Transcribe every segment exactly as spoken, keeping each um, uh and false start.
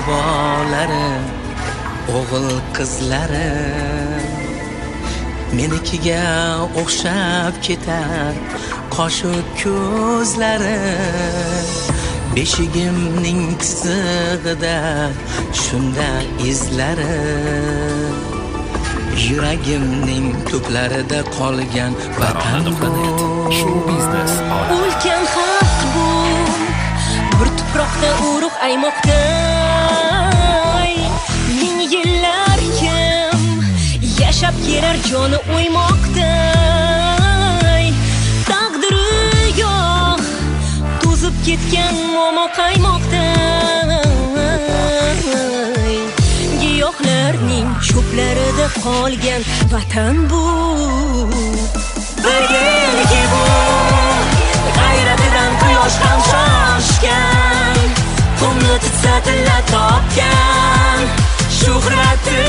bolari, o'g'il qizlari menikiga o'xshab ketar qoshu ko'zlari. Beshigimning tizig'ida shunda izlari, yuragimning to'plarida qolgan vatan bu. Show business. Ulkan xalq bu, bir tuproqda urug' aymoqda. Ming yillar kim yashab kelar joni o'ymoqda. Taqdiri yo'q, to'zib ketgan momo qaymoqda. Giyohlarning cho'plarida qolgan vatan bu. Birgaligi bu, g'ayratidan quyosh ham shoshgan. Qumni tutsa tilla topgan, shuhrati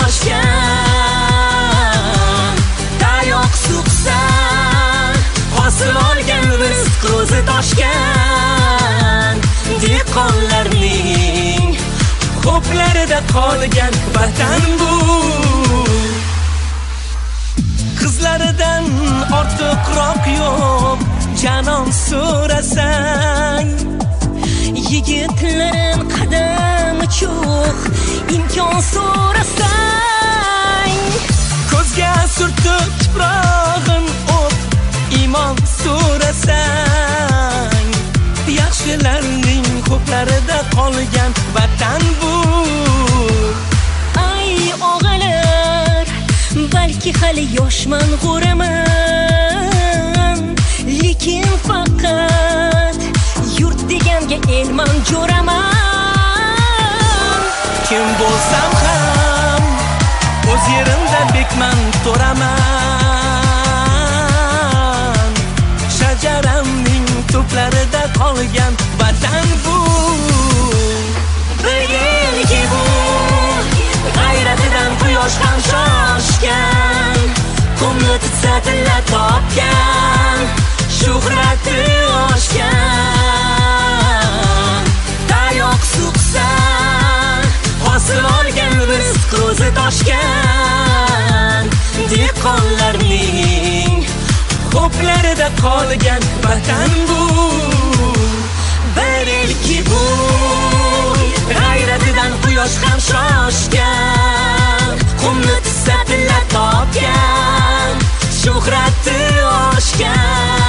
oshgan. Tayoq suqsa hosil olgan, rizq ko'zi toshgan. Dehqonlarning ko'plarida qolgan vatan bu. Qizlaridan ortiqroq yo'q janon so'rasang. Yigitlarin qadami cho'q imkon so'rasang. Ko'zga surtib tuprog'in o'p iymon so'rasang. Yaxshilarning ko'plarida qolgan vatan bu. Ay o'g'illar, balki hali yoshman, g'o'raman, lekin faqat yurt deganga elman, jo'raman. Kim bo'lsam ham o'z yerimda bekman, to'raman. Shajaramning to'plarida qolgan vatan bu. Birgaligi bu, g'ayratidan quyosh ham shoshgan. Qumni tutsa tilla topgan, shuhrati oshgan. Tayoq suqsa hosil olgan, rizq ko'zi toshgan. Dehqonlarning ko'plarida qolgan vatan bu. Birgaligi bu, g'ayratidan quyosh ham shoshgan. Qumni tutsa tilla topgan, shuhrati oshgan.